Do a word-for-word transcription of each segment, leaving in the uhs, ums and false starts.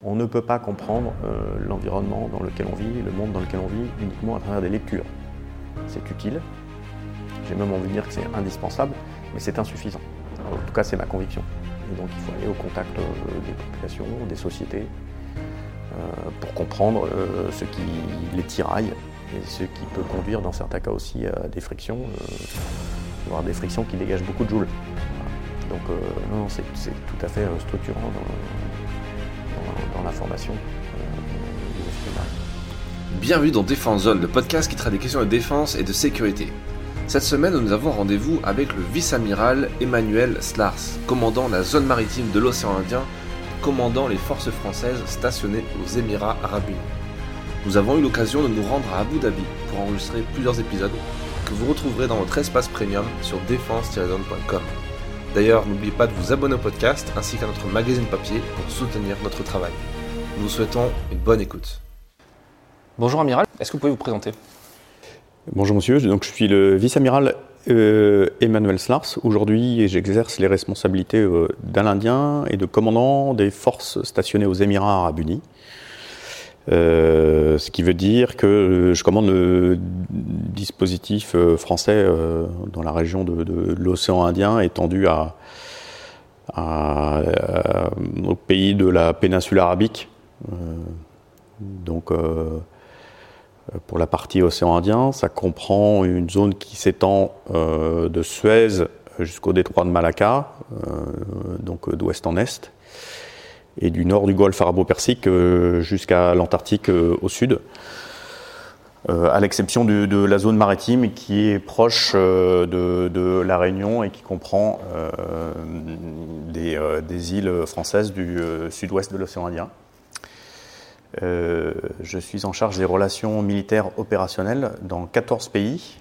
On ne peut pas comprendre euh, l'environnement dans lequel on vit, le monde dans lequel on vit, uniquement à travers des lectures. C'est utile, j'ai même envie de dire que c'est indispensable, mais c'est insuffisant. En tout cas, c'est ma conviction. Et donc il faut aller au contact euh, des populations, des sociétés, euh, pour comprendre euh, ce qui les tiraille et ce qui peut conduire dans certains cas aussi à des frictions, euh, voire des frictions qui dégagent beaucoup de joules. Voilà. Donc euh, non, non c'est, c'est tout à fait euh, structurant dans, dans, dans la formation euh, des esprits marins. Bienvenue dans Défense Zone, le podcast qui traite des questions de défense et de sécurité. Cette semaine, nous avons rendez-vous avec le vice-amiral Emmanuel Slars, commandant la zone maritime de l'océan Indien, commandant les forces françaises stationnées aux Émirats Arabes Unis. Nous avons eu l'occasion de nous rendre à Abu Dhabi pour enregistrer plusieurs épisodes que vous retrouverez dans votre espace premium sur défense tiret zone point com. D'ailleurs, n'oubliez pas de vous abonner au podcast ainsi qu'à notre magazine papier pour soutenir notre travail. Nous vous souhaitons une bonne écoute. Bonjour Amiral, est-ce que vous pouvez vous présenter ? Bonjour monsieur, donc je suis le vice-amiral euh, Emmanuel Slars. Aujourd'hui, j'exerce les responsabilités euh, d'un Indien et de commandant des forces stationnées aux Émirats Arabes Unis. Euh, ce qui veut dire que je commande le dispositif euh, français euh, dans la région de, de l'océan Indien étendu à, à, à, au pays de la péninsule arabique. Euh, donc euh, pour la partie océan Indien, ça comprend une zone qui s'étend euh, de Suez jusqu'au détroit de Malacca, euh, donc d'ouest en est, et du nord du golfe arabo-persique euh, jusqu'à l'Antarctique euh, au sud, euh, à l'exception de, de la zone maritime qui est proche euh, de, de la Réunion et qui comprend euh, des, euh, des îles françaises du euh, sud-ouest de l'océan Indien. Euh, je suis en charge des relations militaires opérationnelles dans quatorze pays,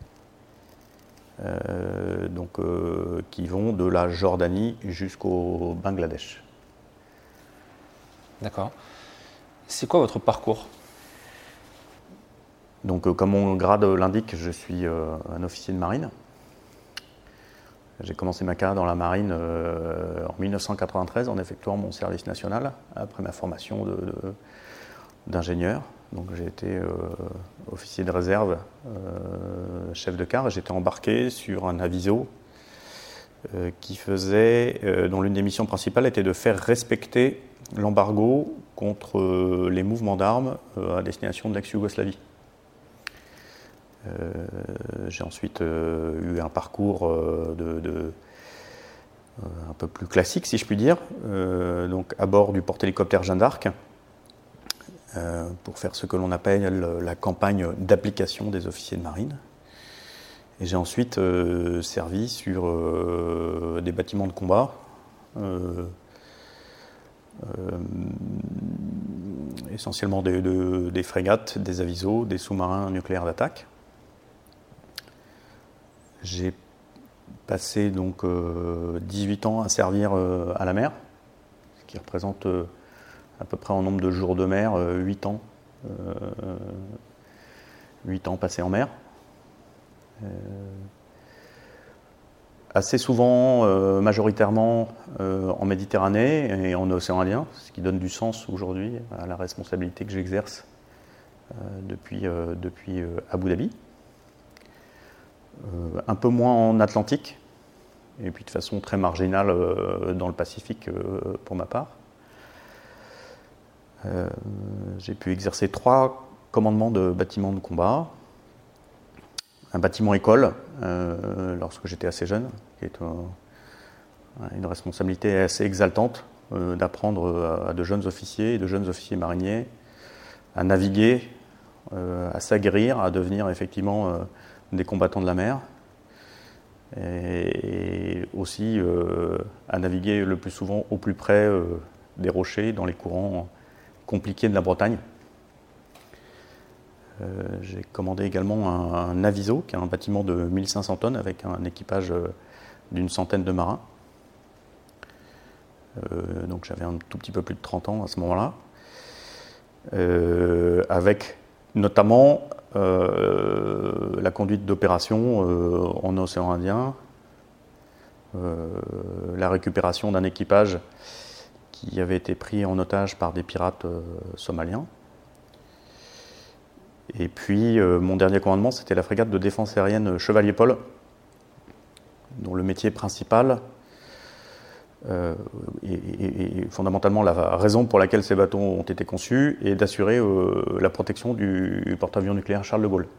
euh, donc, euh, qui vont de la Jordanie jusqu'au Bangladesh. D'accord. C'est quoi votre parcours ? Donc, euh, comme mon grade l'indique, je suis euh, un officier de marine. J'ai commencé ma carrière dans la marine euh, en dix-neuf cent quatre-vingt-treize en effectuant mon service national après ma formation de, de, d'ingénieur. Donc j'ai été euh, officier de réserve, euh, chef de quart, et j'étais embarqué sur un aviso euh, qui faisait, euh, dont l'une des missions principales était de faire respecter l'embargo contre euh, les mouvements d'armes euh, à destination de l'ex-Yougoslavie. Euh, j'ai ensuite euh, eu un parcours euh, de, de, euh, un peu plus classique, si je puis dire, euh, donc à bord du porte-hélicoptère Jeanne d'Arc, euh, pour faire ce que l'on appelle la campagne d'application des officiers de marine. Et j'ai ensuite euh, servi sur euh, des bâtiments de combat, euh, euh, essentiellement des, de, des frégates, des avisos, des sous-marins nucléaires d'attaque. J'ai passé donc euh, dix-huit ans à servir euh, à la mer, ce qui représente euh, à peu près en nombre de jours de mer, euh, huit ans. Euh, huit ans passés en mer. Euh, assez souvent, euh, majoritairement euh, en Méditerranée et en océan Indien, ce qui donne du sens aujourd'hui à la responsabilité que j'exerce euh, depuis, euh, depuis euh, Abu Dhabi. Euh, un peu moins en Atlantique, et puis de façon très marginale euh, dans le Pacifique euh, pour ma part. Euh, j'ai pu exercer trois commandements de bâtiments de combat. Un bâtiment école, euh, lorsque j'étais assez jeune, qui est euh, une responsabilité assez exaltante euh, d'apprendre à de jeunes officiers et de jeunes officiers mariniers à naviguer, euh, à s'aguerrir, à devenir effectivement euh, des combattants de la mer, et, et aussi euh, à naviguer le plus souvent au plus près euh, des rochers, dans les courants compliqués de la Bretagne. Euh, j'ai commandé également un, un aviso, qui est un bâtiment de mille cinq cents tonnes avec un équipage euh, d'une centaine de marins. Euh, donc j'avais un tout petit peu plus de trente ans à ce moment-là, euh, avec notamment euh, la conduite d'opérations euh, en océan Indien, euh, la récupération d'un équipage qui avait été pris en otage par des pirates euh, somaliens. Et puis, euh, mon dernier commandement, c'était la frégate de défense aérienne Chevalier Paul, dont le métier principal, euh, et, et, et fondamentalement la raison pour laquelle ces bateaux ont été conçus, est d'assurer euh, la protection du porte-avions nucléaire Charles de Gaulle.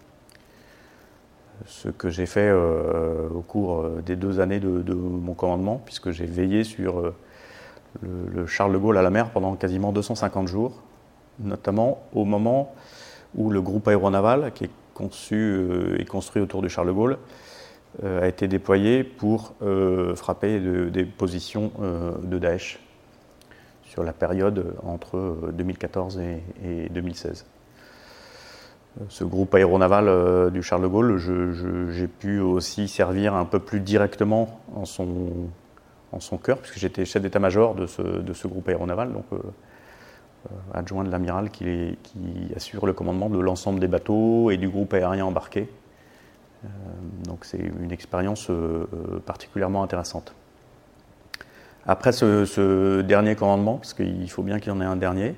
Ce que j'ai fait euh, au cours des deux années de, de mon commandement, puisque j'ai veillé sur euh, le, le Charles de Gaulle à la mer pendant quasiment deux cent cinquante jours, notamment au moment où le groupe aéronaval, qui est conçu euh, et construit autour du Charles de Gaulle, euh, a été déployé pour euh, frapper de, des positions euh, de Daesh sur la période entre deux mille quatorze et, et deux mille seize. Ce groupe aéronaval euh, du Charles de Gaulle, je, je, j'ai pu aussi servir un peu plus directement en son, en son cœur, puisque j'étais chef d'état-major de ce, de ce groupe aéronaval, donc euh, euh, adjoint de l'amiral qui, est, qui assure le commandement de l'ensemble des bateaux et du groupe aérien embarqué. Euh, donc c'est une expérience euh, particulièrement intéressante. Après ce, ce dernier commandement, parce qu'il faut bien qu'il y en ait un dernier,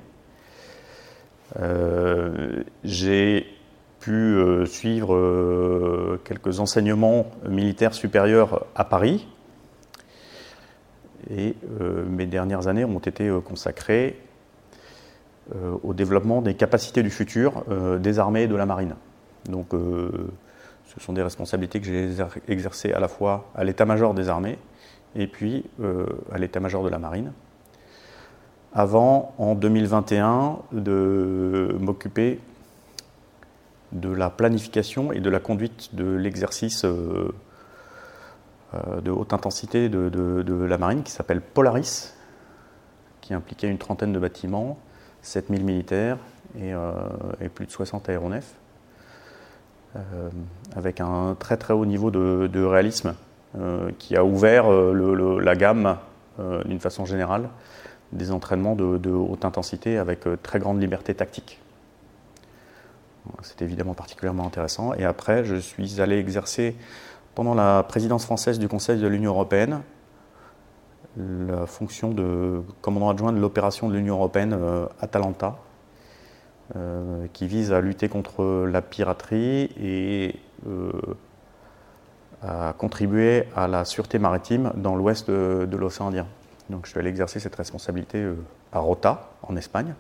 Euh, j'ai pu euh, suivre euh, quelques enseignements militaires supérieurs à Paris et euh, mes dernières années ont été euh, consacrées euh, au développement des capacités du futur euh, des armées et de la marine. Donc euh, ce sont des responsabilités que j'ai exercées à la fois à l'état-major des armées et puis euh, à l'état-major de la marine, avant, en deux mille vingt et un, de m'occuper de la planification et de la conduite de l'exercice euh, de haute intensité de, de, de la marine qui s'appelle Polaris, qui impliquait une trentaine de bâtiments, sept mille militaires et, euh, et plus de soixante aéronefs, euh, avec un très très haut niveau de, de réalisme euh, qui a ouvert euh, le, le, la gamme euh, d'une façon générale des entraînements de, de haute intensité avec euh, très grande liberté tactique. C'était évidemment particulièrement intéressant. Et après, je suis allé exercer, pendant la présidence française du Conseil de l'Union européenne, la fonction de commandant adjoint de l'opération de l'Union européenne euh, Atalanta, euh, qui vise à lutter contre la piraterie et euh, à contribuer à la sûreté maritime dans l'ouest de, de l'océan Indien. Donc je suis allé exercer cette responsabilité euh, à Rota, en Espagne,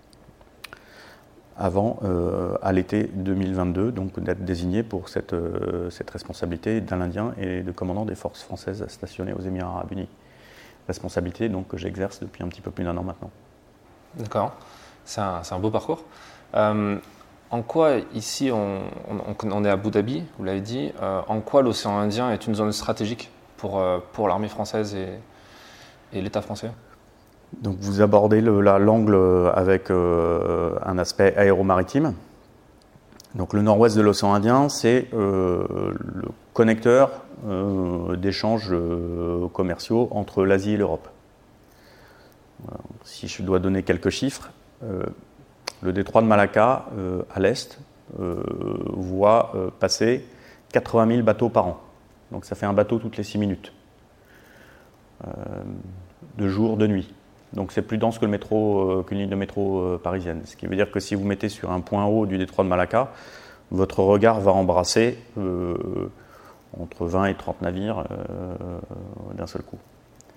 avant, euh, à l'été deux mille vingt-deux, donc d'être désigné pour cette, euh, cette responsabilité d'un Indien et de commandant des forces françaises stationnées aux Émirats arabes unis. Responsabilité donc, que j'exerce depuis un petit peu plus d'un an maintenant. D'accord, c'est un, c'est un beau parcours. Euh, en quoi, ici, on, on, on est à Abu Dhabi, vous l'avez dit, euh, en quoi l'océan Indien est une zone stratégique pour, euh, pour l'armée française et, et l'État français ? Donc vous abordez le, la, l'angle avec euh, un aspect aéromaritime. Donc le nord-ouest de l'océan Indien, c'est euh, le connecteur euh, d'échanges euh, commerciaux entre l'Asie et l'Europe. Voilà. Si je dois donner quelques chiffres, euh, le détroit de Malacca, euh, à l'est, euh, voit euh, passer quatre-vingt mille bateaux par an. Donc ça fait un bateau toutes les six minutes, euh, de jour, de nuit. Donc c'est plus dense que le métro, euh, qu'une ligne de métro euh, parisienne. Ce qui veut dire que si vous mettez sur un point haut du détroit de Malacca, votre regard va embrasser euh, entre vingt et trente navires euh, d'un seul coup.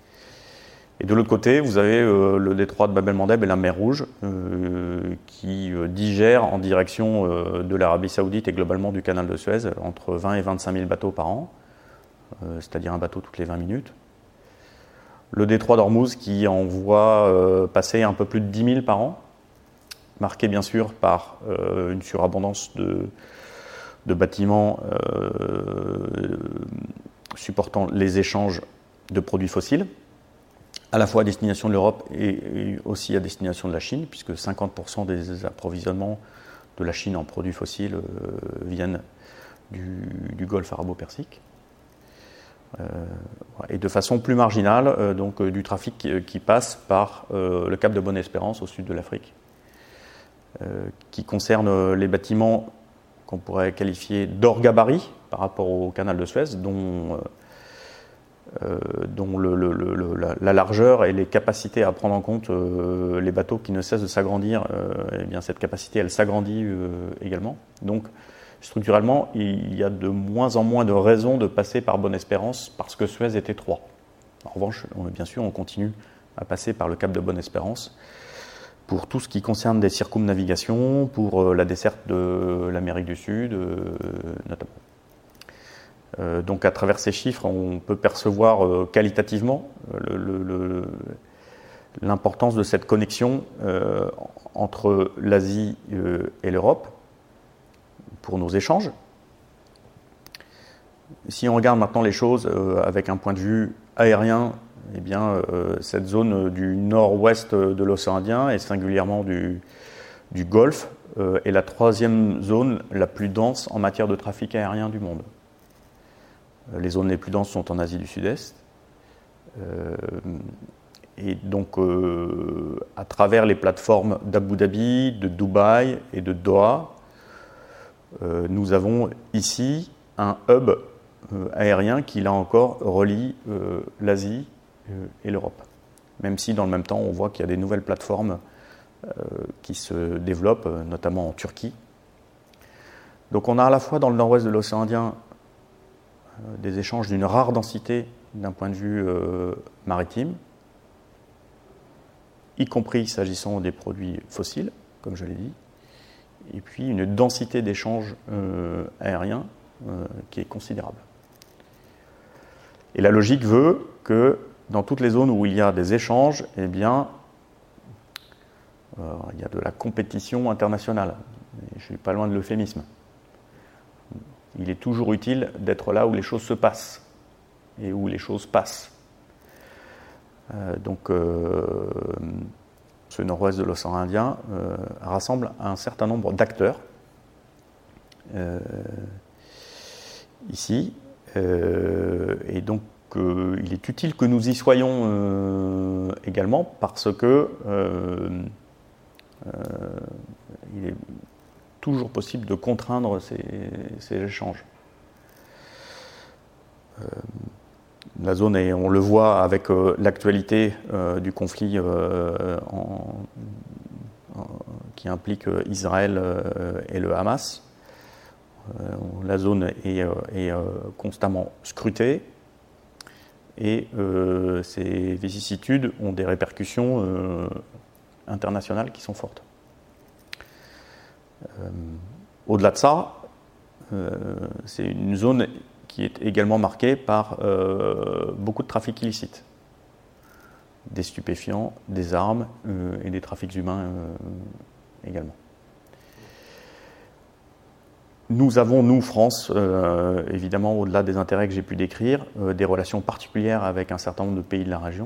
Et de l'autre côté, vous avez euh, le détroit de Bab el-Mandeb et la mer Rouge euh, qui euh, digèrent en direction euh, de l'Arabie Saoudite et globalement du canal de Suez entre vingt et vingt-cinq mille bateaux par an, euh, c'est-à-dire un bateau toutes les vingt minutes. Le détroit d'Ormuz qui en voit euh, passer un peu plus de dix mille par an, marqué bien sûr par euh, une surabondance de, de bâtiments euh, supportant les échanges de produits fossiles, à la fois à destination de l'Europe et, et aussi à destination de la Chine, puisque cinquante pour cent des approvisionnements de la Chine en produits fossiles euh, viennent du, du Golfe arabo-persique. Euh, et de façon plus marginale, euh, donc euh, du trafic qui, qui passe par euh, le cap de Bonne-Espérance au sud de l'Afrique, euh, qui concerne euh, les bâtiments qu'on pourrait qualifier d'hors gabarit par rapport au canal de Suez, dont euh, dont le, le, le, la, la largeur et les capacités à prendre en compte euh, les bateaux qui ne cessent de s'agrandir, euh, eh bien cette capacité, elle s'agrandit euh, également. Donc, structurellement, il y a de moins en moins de raisons de passer par Bonne-Espérance parce que Suez est étroit. En revanche, on, bien sûr, on continue à passer par le cap de Bonne-Espérance pour tout ce qui concerne des circumnavigations, pour euh, la desserte de l'Amérique du Sud, euh, notamment. Euh, donc à travers ces chiffres, on peut percevoir euh, qualitativement le, le, le, l'importance de cette connexion euh, entre l'Asie euh, et l'Europe pour nos échanges. Si on regarde maintenant les choses euh, avec un point de vue aérien, eh bien, euh, cette zone du nord-ouest de l'océan Indien et singulièrement du, du Golfe euh, est la troisième zone la plus dense en matière de trafic aérien du monde. Les zones les plus denses sont en Asie du Sud-Est. Euh, et donc, euh, à travers les plateformes d'Abu Dhabi, de Dubaï et de Doha, euh, nous avons ici un hub euh, aérien qui, là encore, relie euh, l'Asie euh, et l'Europe. Même si, dans le même temps, on voit qu'il y a des nouvelles plateformes euh, qui se développent, notamment en Turquie. Donc, on a à la fois dans le nord-ouest de l'océan Indien des échanges d'une rare densité d'un point de vue euh, maritime, y compris s'agissant des produits fossiles, comme je l'ai dit, et puis une densité d'échanges euh, aériens euh, qui est considérable. Et la logique veut que dans toutes les zones où il y a des échanges, eh bien, euh, il y a de la compétition internationale. Et je ne suis pas loin de l'euphémisme. Il est toujours utile d'être là où les choses se passent et où les choses passent. Euh, donc, euh, ce nord-ouest de l'océan Indien euh, rassemble un certain nombre d'acteurs. Euh, ici, euh, et donc euh, il est utile que nous y soyons euh, également parce que euh, euh, il est toujours possible de contraindre ces, ces échanges. Euh, la zone, est, on le voit avec euh, l'actualité euh, du conflit euh, en, en, qui implique euh, Israël euh, et le Hamas. Euh, la zone est, euh, est euh, constamment scrutée et euh, ces vicissitudes ont des répercussions euh, internationales qui sont fortes. Euh, au-delà de ça, euh, c'est une zone qui est également marquée par euh, beaucoup de trafics illicites, des stupéfiants, des armes euh, et des trafics humains euh, également. Nous avons, nous, France, euh, évidemment, au-delà des intérêts que j'ai pu décrire, euh, des relations particulières avec un certain nombre de pays de la région.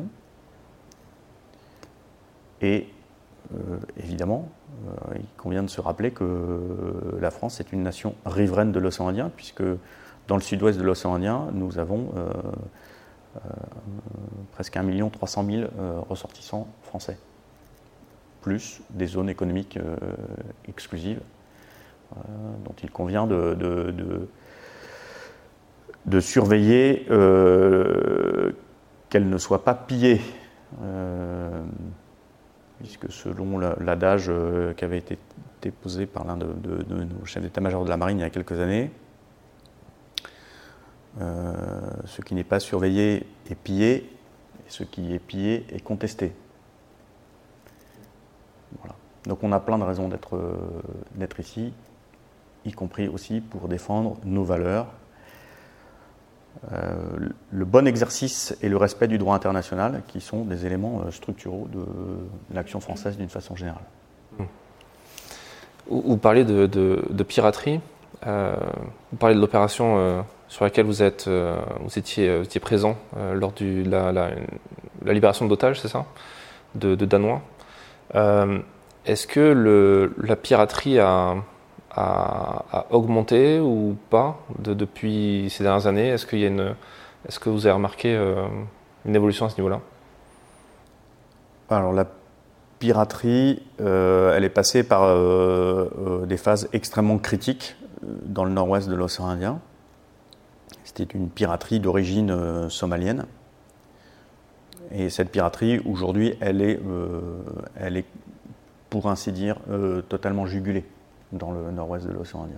Et Euh, évidemment, euh, il convient de se rappeler que la France est une nation riveraine de l'océan Indien, puisque dans le sud-ouest de l'océan Indien, nous avons euh, euh, presque un million trois cent mille euh, ressortissants français, plus des zones économiques euh, exclusives, euh, dont il convient de, de, de, de surveiller euh, qu'elles ne soient pas pillées. Euh, puisque selon l'adage qui avait été déposé par l'un de, de, de nos chefs d'état-major de la marine il y a quelques années, euh, ce qui n'est pas surveillé est pillé, et ce qui est pillé est contesté. Voilà. Donc on a plein de raisons d'être, d'être ici, y compris aussi pour défendre nos valeurs, Euh, le bon exercice et le respect du droit international qui sont des éléments euh, structuraux de, de l'action française d'une façon générale. Vous, vous parlez de, de, de piraterie, euh, vous parlez de l'opération euh, sur laquelle vous, êtes, euh, vous, étiez, vous étiez présent euh, lors de la, la, la libération d'otages, c'est ça, de, de Danois. Euh, est-ce que le, la piraterie a... A, a augmenté ou pas de, depuis ces dernières années? Est-ce qu'il y a une, est-ce que vous avez remarqué euh, une évolution à ce niveau-là? Alors la piraterie, euh, elle est passée par euh, euh, des phases extrêmement critiques dans le nord-ouest de l'océan Indien. C'était une piraterie d'origine euh, somalienne. Et cette piraterie, aujourd'hui, elle est, euh, elle est, pour ainsi dire, euh, totalement jugulée dans le nord-ouest de l'océan Indien.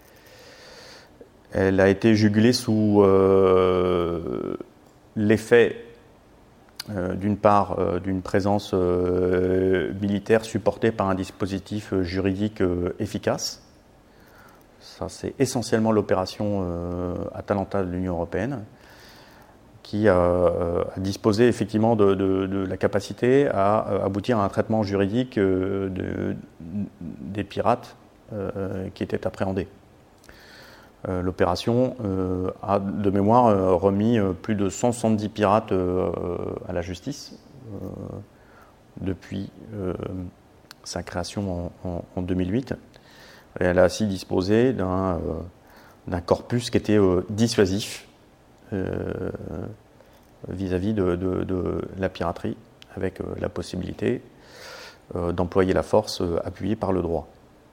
Elle a été jugulée sous euh, l'effet, euh, d'une part, euh, d'une présence euh, militaire supportée par un dispositif juridique euh, efficace. Ça, c'est essentiellement l'opération euh, Atalanta de l'Union européenne, qui a, a disposé effectivement de, de, de la capacité à, à aboutir à un traitement juridique euh, de, des pirates euh, qui étaient appréhendés. Euh, l'opération euh, a, de mémoire, euh, remis euh, plus de cent soixante-dix pirates euh, à la justice euh, depuis euh, sa création en, en, en deux mille huit. Et elle a ainsi disposé d'un, euh, d'un corpus qui était euh, dissuasif euh, vis-à-vis de, de, de la piraterie, avec euh, la possibilité euh, d'employer la force euh, appuyée par le droit.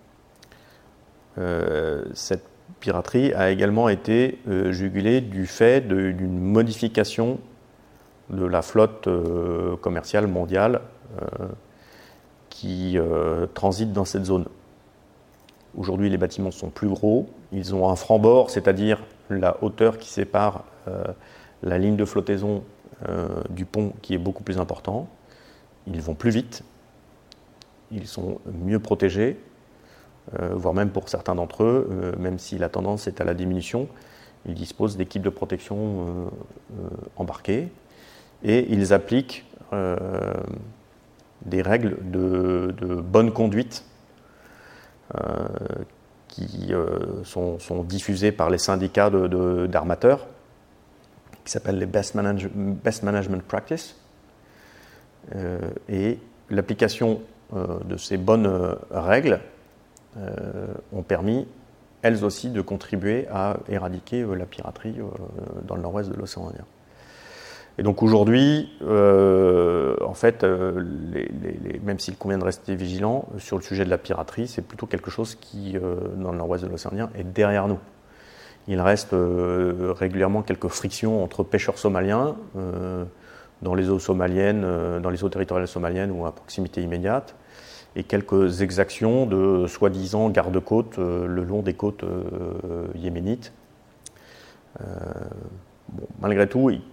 Euh, cette piraterie a également été euh, jugulée du fait de, d'une modification de la flotte euh, commerciale mondiale euh, qui euh, transite dans cette zone. Aujourd'hui, les bâtiments sont plus gros, ils ont un franc-bord, c'est-à-dire la hauteur qui sépare euh, la ligne de flottaison euh, du pont qui est beaucoup plus important. Ils vont plus vite, ils sont mieux protégés, euh, voire même pour certains d'entre eux, euh, même si la tendance est à la diminution, ils disposent d'équipes de protection euh, euh, embarquées et ils appliquent euh, des règles de, de bonne conduite Euh, qui euh, sont, sont diffusés par les syndicats de, de, d'armateurs, qui s'appellent les Best, Manage- Best Management Practice. Euh, et l'application euh, de ces bonnes euh, règles euh, ont permis, elles aussi, de contribuer à éradiquer euh, la piraterie euh, dans le nord-ouest de l'océan Indien. Et donc aujourd'hui, euh, en fait, euh, les, les, les, même s'il convient de rester vigilant sur le sujet de la piraterie, c'est plutôt quelque chose qui, euh, dans le nord-ouest de l'océan Indien, est derrière nous. Il reste euh, régulièrement quelques frictions entre pêcheurs somaliens euh, dans les eaux somaliennes, euh, dans les eaux territoriales somaliennes ou à proximité immédiate, et quelques exactions de soi-disant garde-côtes euh, le long des côtes euh, yéménites. Euh, bon, malgré tout, il,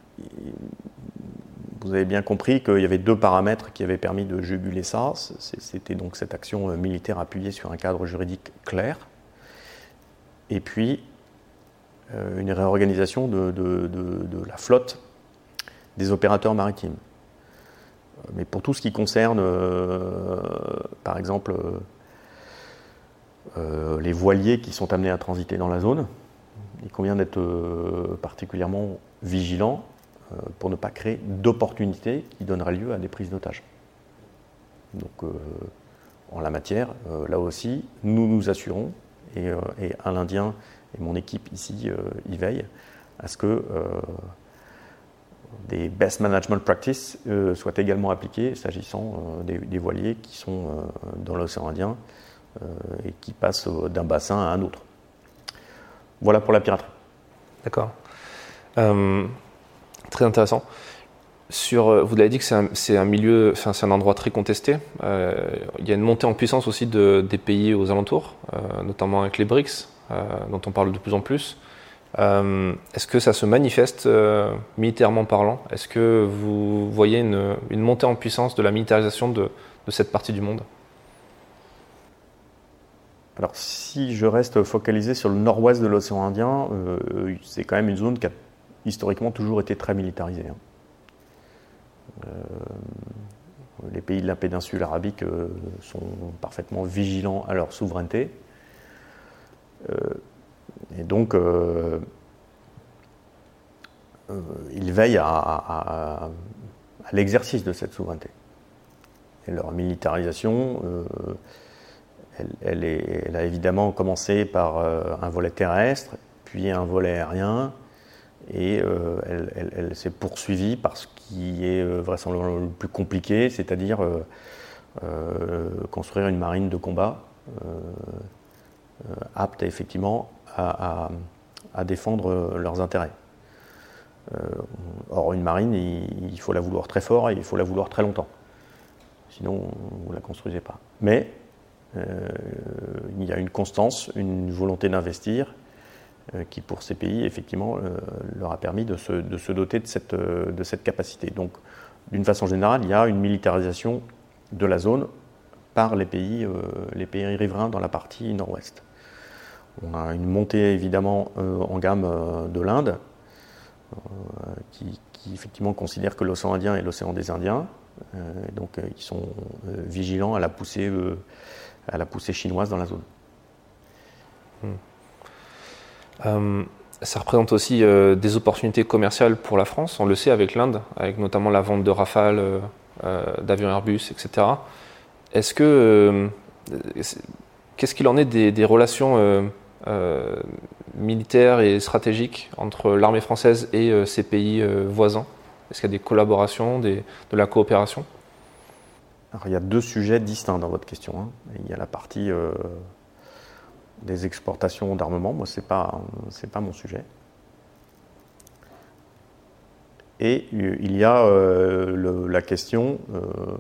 vous avez bien compris qu'il y avait deux paramètres qui avaient permis de juguler ça. C'était donc cette action militaire appuyée sur un cadre juridique clair, et puis euh, une réorganisation de, de, de, de la flotte des opérateurs maritimes. Mais pour tout ce qui concerne, euh, par exemple, euh, les voiliers qui sont amenés à transiter dans la zone, il convient d'être euh, particulièrement vigilant euh, pour ne pas créer d'opportunités qui donneraient lieu à des prises d'otages. Donc, euh, en la matière, euh, là aussi, nous nous assurons, et, euh, et Alain Indien et mon équipe ici euh, y veillent, à ce que euh, des best management practices euh, soient également appliquées s'agissant euh, des, des voiliers qui sont euh, dans l'océan Indien euh, et qui passent d'un bassin à un autre. Voilà pour la piraterie. D'accord. Euh, très intéressant. Sur, vous l'avez dit que c'est un, c'est un milieu, enfin, c'est un endroit très contesté. Euh, il y a une montée en puissance aussi de, des pays aux alentours, euh, notamment avec les B R I C S, euh, dont on parle de plus en plus. Euh, est-ce que ça se manifeste euh, militairement parlant ? Est-ce que vous voyez une, une montée en puissance de la militarisation de, de cette partie du monde ? Alors, si je reste focalisé sur le nord-ouest de l'océan Indien, euh, c'est quand même une zone qui a historiquement toujours été très militarisée. Hein. Euh, les pays de la péninsule arabique euh, sont parfaitement vigilants à leur souveraineté. Euh, et donc, euh, euh, ils veillent à, à, à l'exercice de cette souveraineté. Et leur militarisation... Euh, Elle, elle, est, elle a évidemment commencé par euh, un volet terrestre, puis un volet aérien, et euh, elle, elle, elle s'est poursuivie par ce qui est euh, vraisemblablement le plus compliqué, c'est-à-dire euh, euh, construire une marine de combat euh, euh, apte effectivement à, à, à défendre leurs intérêts. Euh, or, une marine, il, il faut la vouloir très fort et il faut la vouloir très longtemps. Sinon, vous ne la construisez pas. Mais euh, il y a une constance, une volonté d'investir euh, qui, pour ces pays, effectivement, euh, leur a permis de se, de se doter de cette, de cette capacité. Donc, d'une façon générale, il y a une militarisation de la zone par les pays, euh, les pays riverains dans la partie nord-ouest. On a une montée évidemment euh, en gamme euh, de l'Inde, euh, qui, qui effectivement considère que l'océan Indien est l'océan des Indiens. Euh, donc euh, ils sont euh, vigilants à la poussée, euh, à la poussée chinoise dans la zone. Hmm. Euh, ça représente aussi euh, des opportunités commerciales pour la France, on le sait avec l'Inde, avec notamment la vente de Rafale, euh, euh, d'avions Airbus, et cetera. Est-ce que, euh, qu'est-ce qu'il en est des, des relations euh, euh, militaires et stratégiques entre l'armée française et euh, ces pays euh, voisins? Est-ce qu'il y a des collaborations, des, de la coopération? Alors, il y a deux sujets distincts dans votre question. Hein. Il y a la partie euh, des exportations d'armement. Moi, ce n'est pas, c'est pas mon sujet. Et il y a euh, le, la question euh,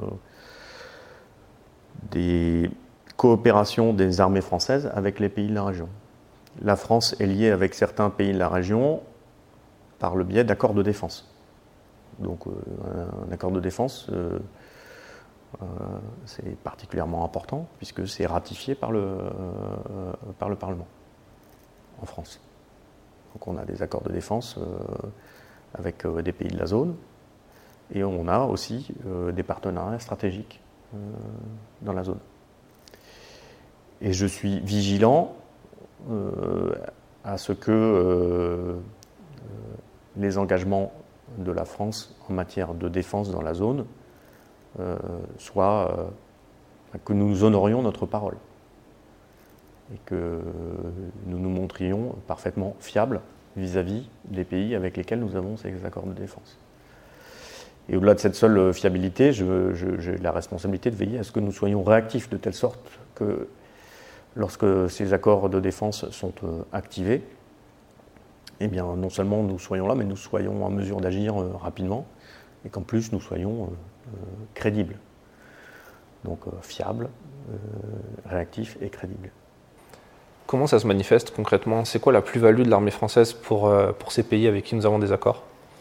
des coopérations des armées françaises avec les pays de la région. La France est liée avec certains pays de la région par le biais d'accords de défense. Donc euh, un accord de défense, euh, euh, c'est particulièrement important puisque c'est ratifié par le, euh, par le Parlement en France. Donc on a des accords de défense euh, avec euh, des pays de la zone et on a aussi euh, des partenariats stratégiques euh, dans la zone. Et je suis vigilant euh, à ce que euh, les engagements de la France en matière de défense dans la zone euh, soient euh, que nous honorions notre parole et que nous nous montrions parfaitement fiables vis-à-vis des pays avec lesquels nous avons ces accords de défense. Et au-delà de cette seule fiabilité, je, je, j'ai la responsabilité de veiller à ce que nous soyons réactifs de telle sorte que lorsque ces accords de défense sont euh, activés, eh bien, non seulement nous soyons là, mais nous soyons en mesure d'agir euh, rapidement et qu'en plus nous soyons euh, euh, crédibles. Donc euh, fiables, euh, réactifs et crédibles. Comment ça se manifeste concrètement? C'est quoi la plus-value de l'armée française pour, euh, pour ces pays avec qui nous avons des accords?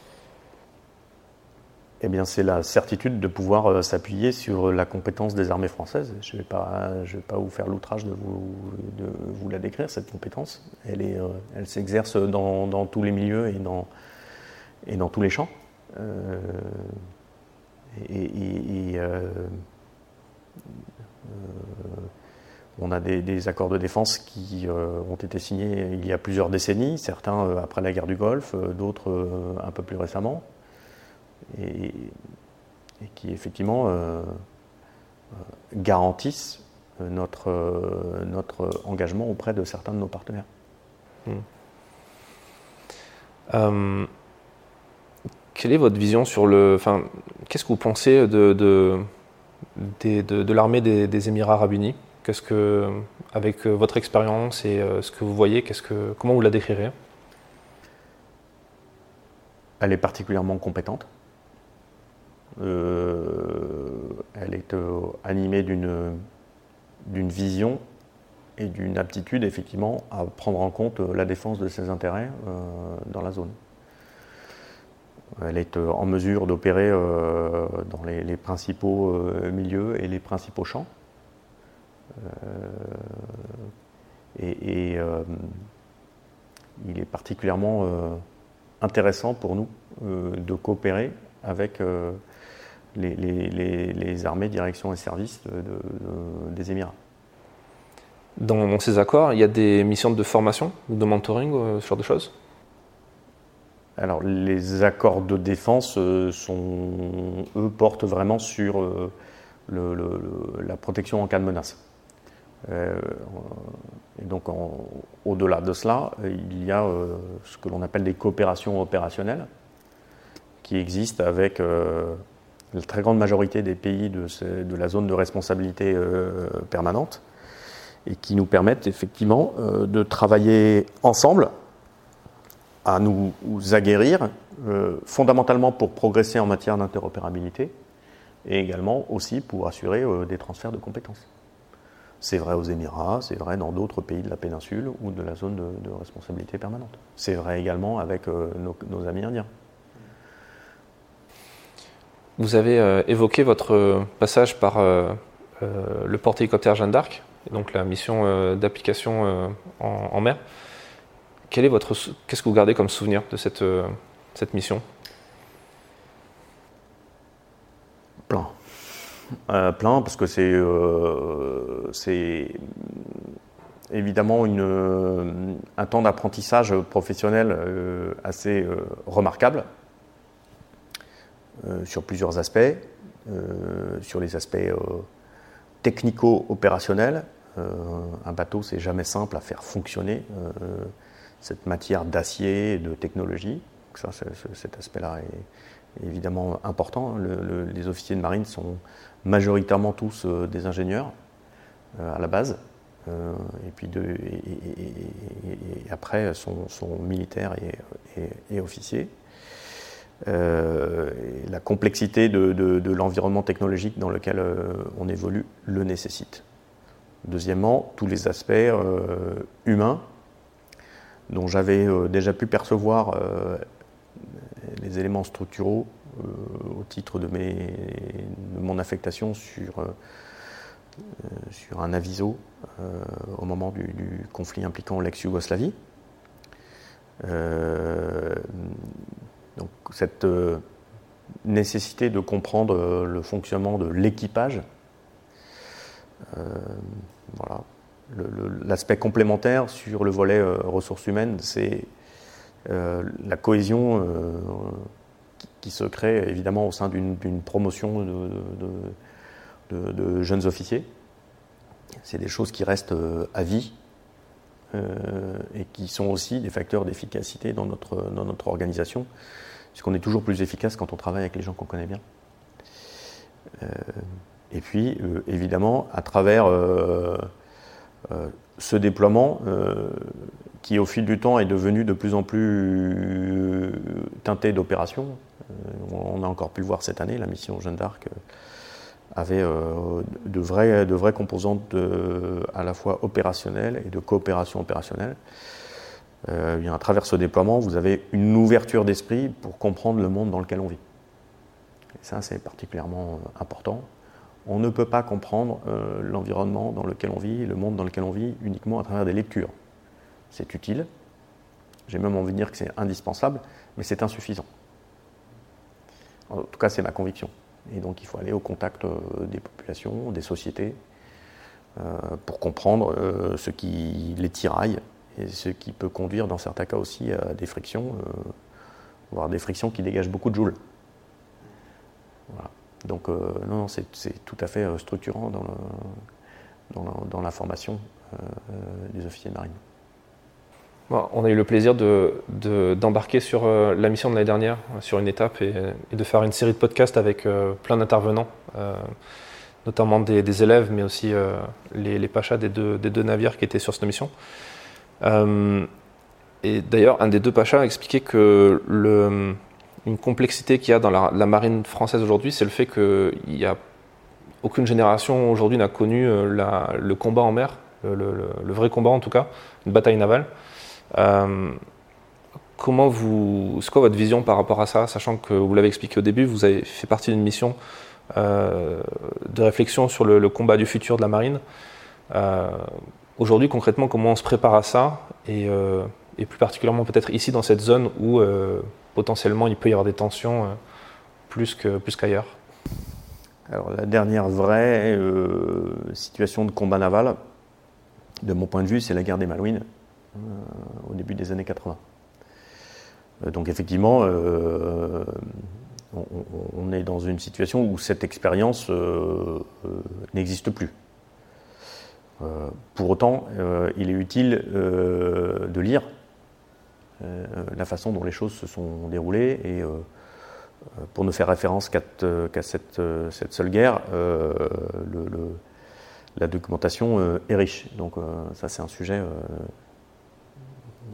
Eh bien, c'est la certitude de pouvoir euh, s'appuyer sur la compétence des armées françaises. Je ne vais pas, je vais pas vous faire l'outrage de vous, de vous la décrire, cette compétence. Elle, est, euh, elle s'exerce dans, dans tous les milieux et dans, et dans tous les champs. Euh, et et, et euh, euh, on a des, des accords de défense qui euh, ont été signés il y a plusieurs décennies, certains euh, après la guerre du Golfe, euh, d'autres euh, un peu plus récemment. Et, et qui effectivement euh, euh, garantissent notre, euh, notre engagement auprès de certains de nos partenaires. Mmh. Euh, quelle est votre vision sur le... Enfin, qu'est-ce que vous pensez de, de, de, de, de l'armée des, des Émirats Arabes Unis? Qu'est-ce que, avec votre expérience et ce que vous voyez, qu'est-ce que, comment vous la décrirez? Elle est particulièrement compétente. Euh, elle est euh, animée d'une, d'une vision et d'une aptitude effectivement à prendre en compte la défense de ses intérêts euh, dans la zone. Elle est euh, en mesure d'opérer euh, dans les, les principaux euh, milieux et les principaux champs. Euh, et et euh, il est particulièrement euh, intéressant pour nous euh, de coopérer avec euh, les, les, les, les armées, directions et services de, de, de, des Émirats. Dans, dans ces accords, il y a des missions de formation, de mentoring, ce genre de choses? Alors, les accords de défense euh, sont, eux, portent vraiment sur euh, le, le, le, la protection en cas de menace. Euh, et donc, en, au-delà de cela, il y a euh, ce que l'on appelle des coopérations opérationnelles qui existent avec euh, la très grande majorité des pays de, ce, de la zone de responsabilité euh, permanente et qui nous permettent effectivement euh, de travailler ensemble à nous aguerrir, euh, fondamentalement pour progresser en matière d'interopérabilité et également aussi pour assurer euh, des transferts de compétences. C'est vrai aux Émirats, c'est vrai dans d'autres pays de la péninsule ou de la zone de, de responsabilité permanente. C'est vrai également avec euh, nos, nos amis indiens. Vous avez euh, évoqué votre passage par euh, euh, le porte-hélicoptère Jeanne d'Arc, et donc la mission euh, d'application euh, en, en mer. Quel est votre, qu'est-ce que vous gardez comme souvenir de cette, euh, cette mission ? Plein. Euh, plein, parce que c'est, euh, c'est évidemment une, un temps d'apprentissage professionnel euh, assez euh, remarquable euh, sur plusieurs aspects, euh, sur les aspects euh, technico-opérationnels. Euh, un bateau, c'est jamais simple à faire fonctionner, euh, cette matière d'acier et de technologie. Donc ça, c'est, c'est, cet aspect-là est évidemment important. Le, le, les officiers de marine sont majoritairement tous euh, des ingénieurs euh, à la base, euh, et puis de, et, et, et, et après sont, sont militaires et, et, et officiers. Euh, et la complexité de, de, de l'environnement technologique dans lequel euh, on évolue le nécessite. Deuxièmement, tous les aspects euh, humains dont j'avais euh, déjà pu percevoir euh, les éléments structuraux euh, au titre de, mes, de mon affectation sur, euh, sur un aviso euh, au moment du, du conflit impliquant l'ex-Yougoslavie. Euh, donc cette euh, nécessité de comprendre euh, le fonctionnement de l'équipage, euh, voilà. Le, le, l'aspect complémentaire sur le volet euh, ressources humaines, c'est euh, la cohésion euh, qui, qui se crée évidemment au sein d'une, d'une promotion de, de, de, de jeunes officiers. C'est des choses qui restent euh, à vie euh, et qui sont aussi des facteurs d'efficacité dans notre, dans notre organisation, puisqu'on est toujours plus efficace quand on travaille avec les gens qu'on connaît bien. Euh, et puis, euh, évidemment, à travers euh, Euh, ce déploiement euh, qui au fil du temps est devenu de plus en plus teinté d'opérations. Euh, on a encore pu le voir cette année, la mission Jeanne d'Arc euh, avait euh, de, vraies, de vraies composantes de, à la fois opérationnelles et de coopération opérationnelle. Euh, bien, à travers ce déploiement, vous avez une ouverture d'esprit pour comprendre le monde dans lequel on vit. Et ça, c'est particulièrement important. On ne peut pas comprendre euh, l'environnement dans lequel on vit, le monde dans lequel on vit, uniquement à travers des lectures. C'est utile, j'ai même envie de dire que c'est indispensable, mais c'est insuffisant. En tout cas, c'est ma conviction. Et donc, il faut aller au contact euh, des populations, des sociétés, euh, pour comprendre euh, ce qui les tiraille et ce qui peut conduire, dans certains cas aussi, à des frictions, euh, voire des frictions qui dégagent beaucoup de joules. Voilà. Donc euh, non, non c'est, c'est tout à fait euh, structurant dans, le, dans, la, dans la formation euh, des officiers de marine. Bon, on a eu le plaisir de, de, d'embarquer sur euh, la mission de l'année dernière, sur une étape, et, et de faire une série de podcasts avec euh, plein d'intervenants, euh, notamment des, des élèves, mais aussi euh, les, les pachas des deux, des deux navires qui étaient sur cette mission. Euh, et d'ailleurs, un des deux pachas a expliqué que le... Une complexité qu'il y a dans la, la marine française aujourd'hui, c'est le fait qu'il y a aucune génération aujourd'hui n'a connu la, le combat en mer, le, le, le vrai combat en tout cas, une bataille navale. Euh, comment vous, c'est quoi votre vision par rapport à ça, sachant que vous l'avez expliqué au début, vous avez fait partie d'une mission euh, de réflexion sur le, le combat du futur de la marine. Euh, aujourd'hui, concrètement, comment on se prépare à ça et, euh, et plus particulièrement peut-être ici dans cette zone où euh, potentiellement, il peut y avoir des tensions euh, plus, que, plus qu'ailleurs. Alors, la dernière vraie euh, situation de combat naval, de mon point de vue, c'est la guerre des Malouines, euh, au début des années quatre-vingts. Euh, donc, effectivement, euh, on, on est dans une situation où cette expérience euh, euh, n'existe plus. Euh, pour autant, euh, il est utile euh, de lire Euh, la façon dont les choses se sont déroulées et euh, pour ne faire référence qu'à, qu'à cette, cette seule guerre, euh, le, le, la documentation euh, est riche. Donc euh, ça c'est un sujet euh, euh,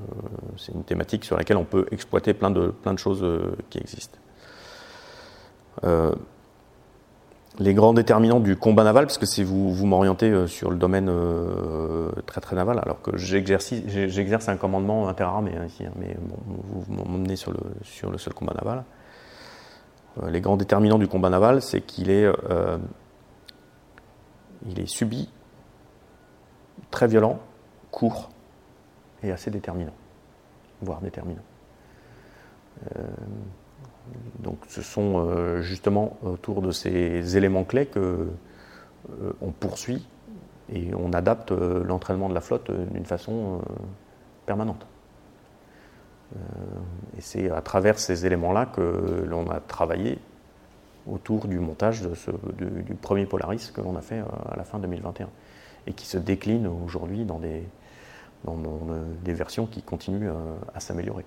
c'est une thématique sur laquelle on peut exploiter plein de, plein de choses euh, qui existent. Euh, les grands déterminants du combat naval, parce que si vous, vous m'orientez sur le domaine euh, très très naval, alors que j'exerce, j'exerce un commandement interarmé hein, ici, hein, mais bon, vous, vous m'emmenez sur le, sur le seul combat naval. Euh, les grands déterminants du combat naval, c'est qu'il est, euh, il est subi, très violent, court et assez déterminant, voire déterminant. Euh, donc ce sont euh, justement autour de ces éléments clés que euh, on poursuit et on adapte euh, l'entraînement de la flotte euh, d'une façon euh, permanente. Euh, et c'est à travers ces éléments-là que l'on a travaillé autour du montage de ce, de, du premier Polaris que l'on a fait à la fin deux mille vingt et un et qui se décline aujourd'hui dans des, dans, dans des versions qui continuent à, à s'améliorer.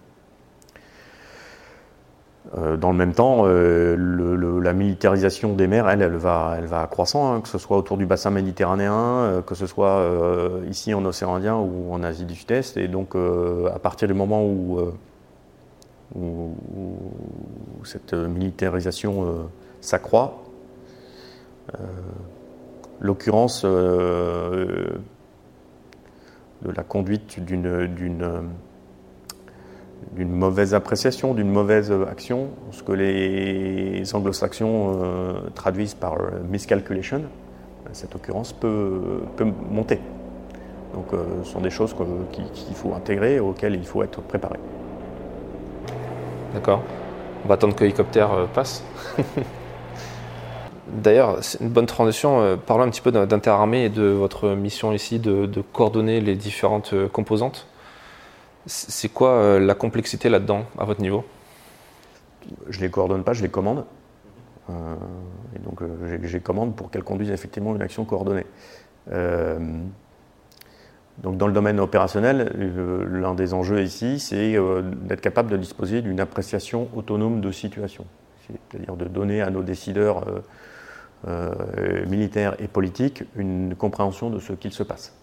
Euh, dans le même temps, euh, le, le, la militarisation des mers, elle, elle va, elle va croissant, hein, que ce soit autour du bassin méditerranéen, euh, que ce soit euh, ici en océan Indien ou en Asie du Sud-Est. Et donc, euh, à partir du moment où, euh, où, où cette militarisation euh, s'accroît, euh, l'occurrence euh, de la conduite d'une, d'une d'une mauvaise appréciation, d'une mauvaise action, ce que les anglo-saxons euh, traduisent par euh, miscalculation, cette occurrence peut, peut monter. Donc euh, ce sont des choses que, qu'il faut intégrer, auxquelles il faut être préparé. D'accord. On va attendre que l'hélicoptère euh, passe. D'ailleurs, c'est une bonne transition. Euh, parlons un petit peu d'interarmée et de votre mission ici de, de coordonner les différentes euh, composantes. C'est quoi euh, la complexité là-dedans, à votre niveau ? Je ne les coordonne pas, je les commande. Euh, et donc, euh, j'ai commande pour qu'elles conduisent effectivement une action coordonnée. Euh, donc, dans le domaine opérationnel, euh, l'un des enjeux ici, c'est euh, d'être capable de disposer d'une appréciation autonome de situation. C'est-à-dire de donner à nos décideurs euh, euh, militaires et politiques une compréhension de ce qu'il se passe.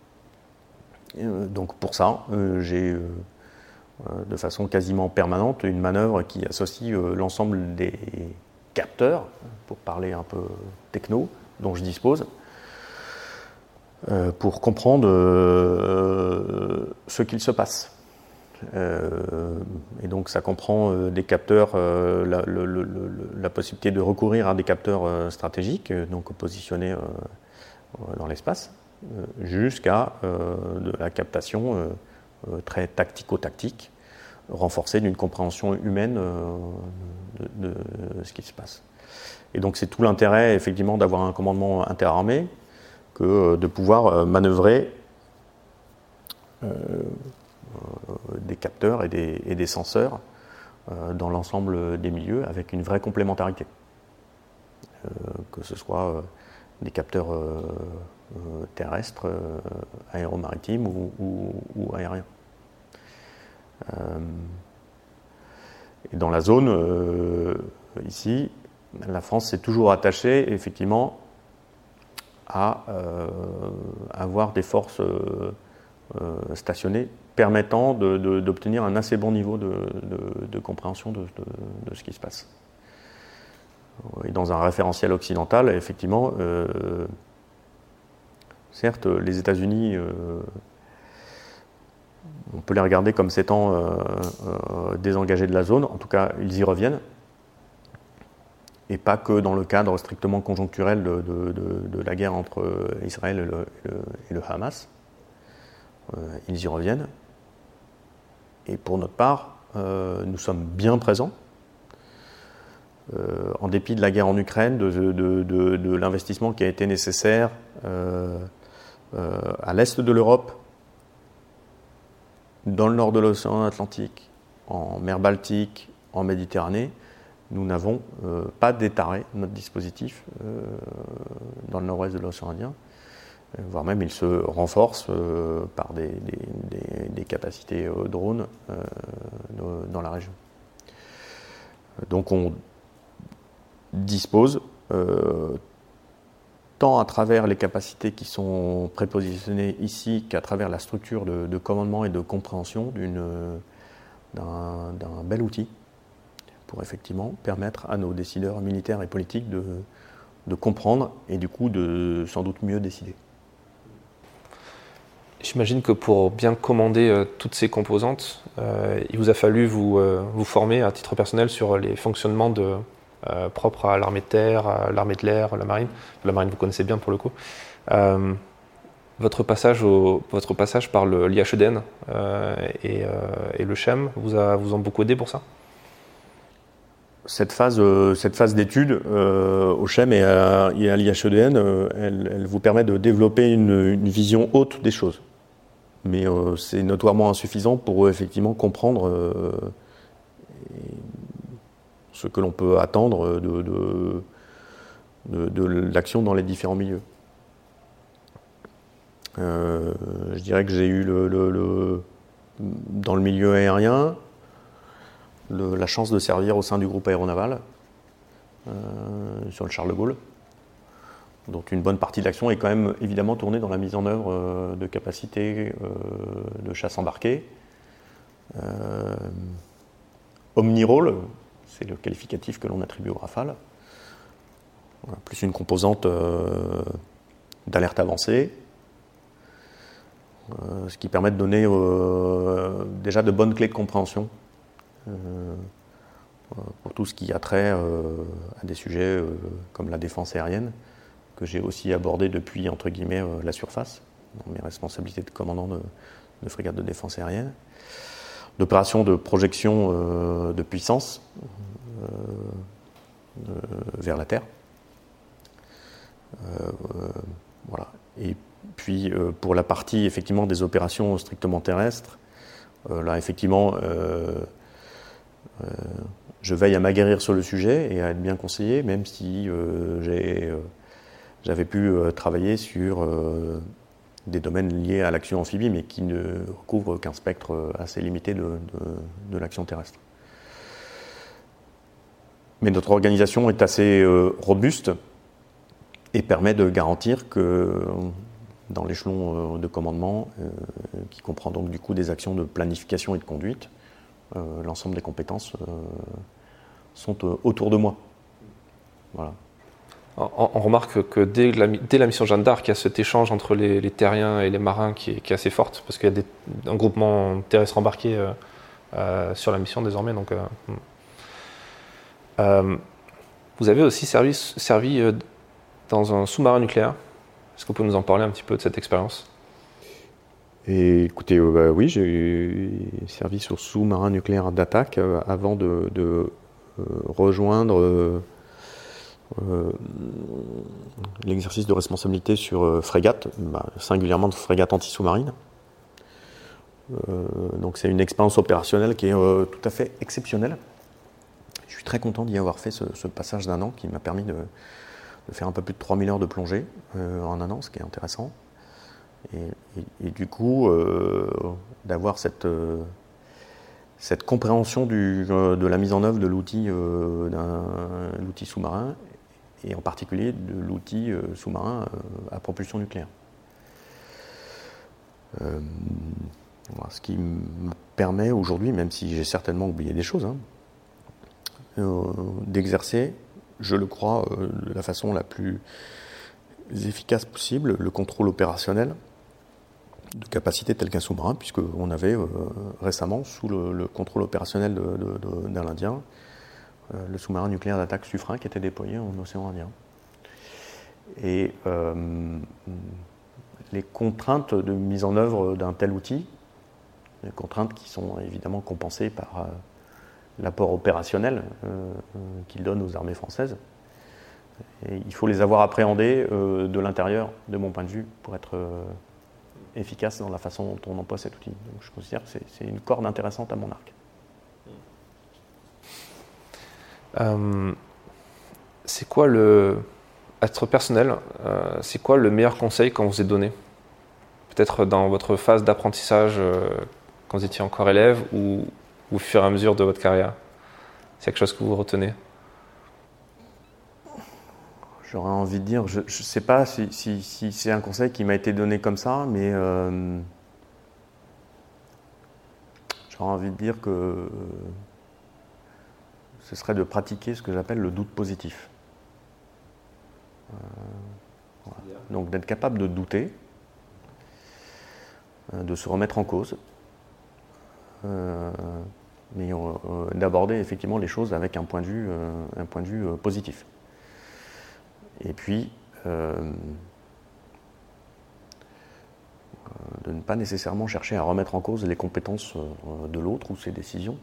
Donc pour ça, euh, j'ai euh, de façon quasiment permanente une manœuvre qui associe euh, l'ensemble des capteurs, pour parler un peu techno, dont je dispose, euh, pour comprendre euh, ce qu'il se passe. Euh, et donc ça comprend euh, des capteurs, euh, la, le, le, le, la possibilité de recourir à des capteurs euh, stratégiques, donc positionnés euh, dans l'espace, jusqu'à euh, de la captation euh, euh, très tactico-tactique, renforcée d'une compréhension humaine euh, de, de ce qui se passe. Et donc c'est tout l'intérêt effectivement d'avoir un commandement interarmé que euh, de pouvoir euh, manœuvrer euh, euh, des capteurs et des, et des senseurs euh, dans l'ensemble des milieux avec une vraie complémentarité. Euh, que ce soit euh, des capteurs euh, Euh, terrestres, euh, aéromaritimes ou, ou, ou aériens. Euh, et dans la zone, euh, ici, la France s'est toujours attachée effectivement à euh, avoir des forces euh, euh, stationnées permettant de, de, d'obtenir un assez bon niveau de, de, de compréhension de, de, de ce qui se passe. Et dans un référentiel occidental, effectivement, euh, certes, les États-Unis, euh, on peut les regarder comme s'étant euh, euh, désengagés de la zone, en tout cas, ils y reviennent, et pas que dans le cadre strictement conjoncturel de, de, de, de la guerre entre Israël et le, et le, et le Hamas. Euh, ils y reviennent, et pour notre part, euh, nous sommes bien présents, euh, en dépit de la guerre en Ukraine, de, de, de, de l'investissement qui a été nécessaire euh, Euh, à l'est de l'Europe, dans le nord de l'océan Atlantique, en mer Baltique, en Méditerranée, nous n'avons euh, pas d'étaré notre dispositif euh, dans le nord-ouest de l'océan Indien, euh, voire même il se renforce euh, par des, des, des, des capacités euh, drones euh, de, dans la région. Donc on dispose euh, tant à travers les capacités qui sont prépositionnées ici qu'à travers la structure de, de commandement et de compréhension d'une, d'un, d'un bel outil pour effectivement permettre à nos décideurs militaires et politiques de, de comprendre et du coup de sans doute mieux décider. J'imagine que pour bien commander euh, toutes ces composantes, euh, il vous a fallu vous, euh, vous former à titre personnel sur les fonctionnements de, euh, propres à l'armée de terre, à l'armée de l'air, à la marine. La marine, vous connaissez bien pour le coup. Euh, votre, passage au, votre passage par le, l'I H E D N euh, et, euh, et le C H E M vous a vous ont beaucoup aidé pour ça? Cette phase, euh, cette phase d'études euh, au C H E M et à, et à l'I H E D N, euh, elle, elle vous permet de développer une, une vision haute des choses. Mais euh, c'est notoirement insuffisant pour effectivement comprendre euh, ce que l'on peut attendre de, de, de, de l'action dans les différents milieux. Euh, je dirais que j'ai eu le, le, le, dans le milieu aérien le, la chance de servir au sein du groupe aéronaval euh, sur le Charles de Gaulle. Donc une bonne partie de l'action est quand même évidemment tournée dans la mise en œuvre euh, de capacités euh, de chasse embarquée. Euh, Omni-rôle, c'est le qualificatif que l'on attribue au Rafale. Voilà, plus une composante euh, d'alerte avancée, euh, ce qui permet de donner euh, déjà de bonnes clés de compréhension euh, pour tout ce qui a trait euh, à des sujets euh, comme la défense aérienne, que j'ai aussi abordé depuis, entre guillemets, euh, la surface, dans mes responsabilités de commandant de, de frégate de défense aérienne, d'opérations de projection euh, de puissance euh, euh, vers la Terre. Euh, euh, voilà. Et puis, euh, pour la partie, effectivement, des opérations strictement terrestres, euh, là, effectivement, euh, euh, je veille à m'aguerrir sur le sujet et à être bien conseillé, même si euh, j'ai... Euh, J'avais pu euh, travailler sur euh, des domaines liés à l'action amphibie, mais qui ne recouvrent qu'un spectre euh, assez limité de, de, de l'action terrestre. Mais notre organisation est assez euh, robuste et permet de garantir que dans l'échelon euh, de commandement, euh, qui comprend donc du coup des actions de planification et de conduite, euh, l'ensemble des compétences euh, sont euh, autour de moi. Voilà. On, on remarque que dès la, dès la mission Jeanne d'Arc, il y a cet échange entre les, les terriens et les marins qui est, qui est assez forte, parce qu'il y a des, un groupement terrestre embarqué euh, euh, sur la mission désormais. Donc, euh, euh, vous avez aussi servi, servi euh, dans un sous-marin nucléaire. Est-ce que vous pouvez nous en parler un petit peu de cette expérience? Et écoutez, euh, bah, oui, j'ai servi sur sous-marin nucléaire d'attaque euh, avant de, de euh, rejoindre euh, euh, l'exercice de responsabilité sur euh, frégate, bah, singulièrement de frégate anti-sous-marine. Euh, donc c'est une expérience opérationnelle qui est euh, tout à fait exceptionnelle. Je suis très content d'y avoir fait ce, ce passage d'un an qui m'a permis de, de faire un peu plus de trois mille heures de plongée euh, en un an, ce qui est intéressant. Et, et, et du coup, euh, d'avoir cette, euh, cette compréhension du, euh, de la mise en œuvre de l'outil, euh, d'un, l'outil sous-marin, et en particulier de l'outil euh, sous-marin euh, à propulsion nucléaire. Euh, voilà, ce qui me permet aujourd'hui, même si j'ai certainement oublié des choses, hein, euh, d'exercer, je le crois, euh, de la façon la plus efficace possible, le contrôle opérationnel de capacité telle qu'un sous-marin, puisqu'on avait euh, récemment, sous le, le contrôle opérationnel de, de, de, d'un Indien, euh, le sous-marin nucléaire d'attaque Suffren qui était déployé en océan Indien. Et euh, les contraintes de mise en œuvre d'un tel outil, les contraintes qui sont évidemment compensées par euh, l'apport opérationnel euh, qu'il donne aux armées françaises, et il faut les avoir appréhendées euh, de l'intérieur, de mon point de vue, pour être euh, efficace dans la façon dont on emploie cet outil. Donc je considère que c'est, c'est une corde intéressante à mon arc. Euh, c'est quoi le, à titre personnel, euh, c'est quoi le meilleur conseil qu'on vous ait donné? Peut-être dans votre phase d'apprentissage, euh, quand vous étiez encore élève, ou au fur et à mesure de votre carrière? C'est quelque chose que vous retenez? J'aurais envie de dire, je ne sais pas si, si, si c'est un conseil qui m'a été donné comme ça, mais euh, j'aurais envie de dire que euh, ce serait de pratiquer ce que j'appelle le doute positif. Euh, voilà. Donc d'être capable de douter, euh, de se remettre en cause, euh, mais euh, d'aborder effectivement les choses avec un point de vue, euh, un point de vue euh, positif. Et puis, euh, de ne pas nécessairement chercher à remettre en cause les compétences de l'autre ou ses décisions.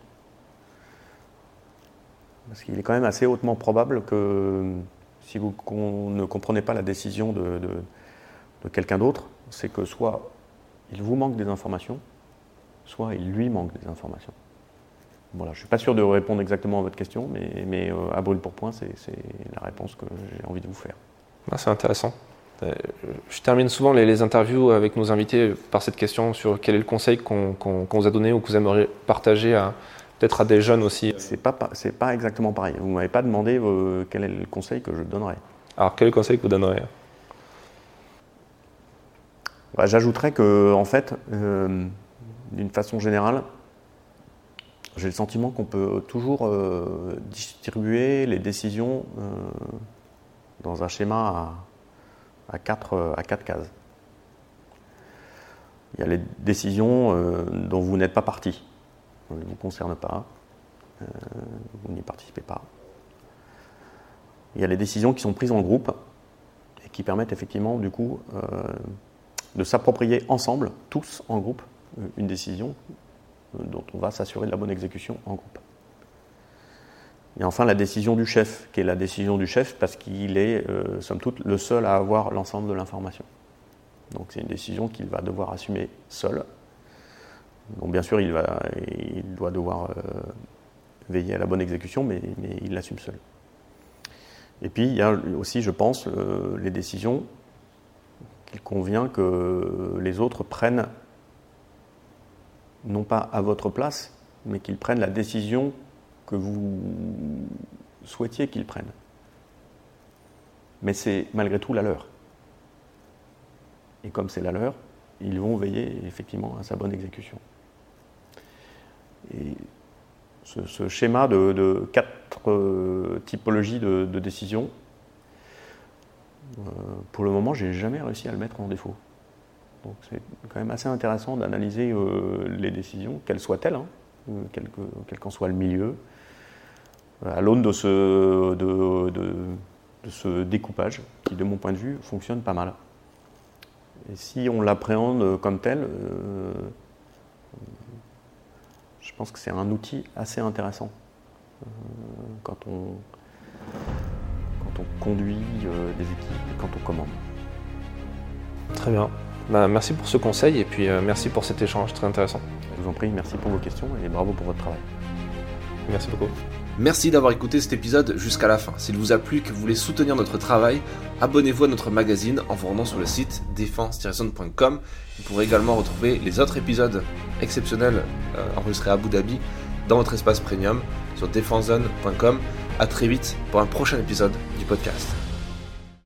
Parce qu'il est quand même assez hautement probable que si vous ne comprenez pas la décision de, de, de quelqu'un d'autre, c'est que soit il vous manque des informations, soit il lui manque des informations. Voilà, je ne suis pas sûr de répondre exactement à votre question, mais, mais euh, à brûle pour point, c'est, c'est la réponse que j'ai envie de vous faire. Ah, c'est intéressant. Je termine souvent les, les interviews avec nos invités par cette question sur quel est le conseil qu'on, qu'on, qu'on vous a donné ou que vous aimeriez partager à, peut-être à des jeunes aussi. C'est pas, c'est pas exactement pareil. Vous ne m'avez pas demandé euh, quel est le conseil que je donnerais. Alors, quel est le conseil que vous donneriez ? Bah, j'ajouterais que, en fait, euh, d'une façon générale, j'ai le sentiment qu'on peut toujours euh, distribuer les décisions euh, dans un schéma à, à, quatre, à quatre cases. Il y a les décisions euh, dont vous n'êtes pas partie. Ça ne vous concerne pas. Euh, vous n'y participez pas. Il y a les décisions qui sont prises en groupe et qui permettent effectivement, du coup, euh, de s'approprier ensemble, tous en groupe, une décision dont on va s'assurer de la bonne exécution en groupe. Et enfin, la décision du chef, qui est la décision du chef parce qu'il est, euh, somme toute, le seul à avoir l'ensemble de l'information. Donc c'est une décision qu'il va devoir assumer seul. Donc bien sûr, il, va, il doit devoir euh, veiller à la bonne exécution, mais, mais il l'assume seul. Et puis, il y a aussi, je pense, euh, les décisions qu'il convient que les autres prennent non pas à votre place, mais qu'ils prennent la décision que vous souhaitiez qu'ils prennent. Mais c'est malgré tout la leur. Et comme c'est la leur, ils vont veiller effectivement à sa bonne exécution. Et ce, ce schéma de, de quatre euh, typologies de, de décisions, euh, pour le moment, je n'ai jamais réussi à le mettre en défaut. Donc c'est quand même assez intéressant d'analyser euh, les décisions, quelles soient-elles, hein, quel, que, quel qu'en soit le milieu, à l'aune de ce, de, de, de ce découpage qui, de mon point de vue, fonctionne pas mal. Et si on l'appréhende comme tel, euh, je pense que c'est un outil assez intéressant euh, quand, on, quand on conduit euh, des équipes et quand on commande. Très bien. Bah, merci pour ce conseil et puis euh, merci pour cet échange très intéressant. Je vous en prie, merci pour vos questions et bravo pour votre travail. Merci beaucoup. Merci d'avoir écouté cet épisode jusqu'à la fin. S'il vous a plu et que vous voulez soutenir notre travail, abonnez-vous à notre magazine en vous rendant sur le site défense tiret zone point com. Vous pourrez également retrouver les autres épisodes exceptionnels euh, enregistrés à Abu Dhabi dans votre espace premium sur défense zone point com. À très vite pour un prochain épisode du podcast.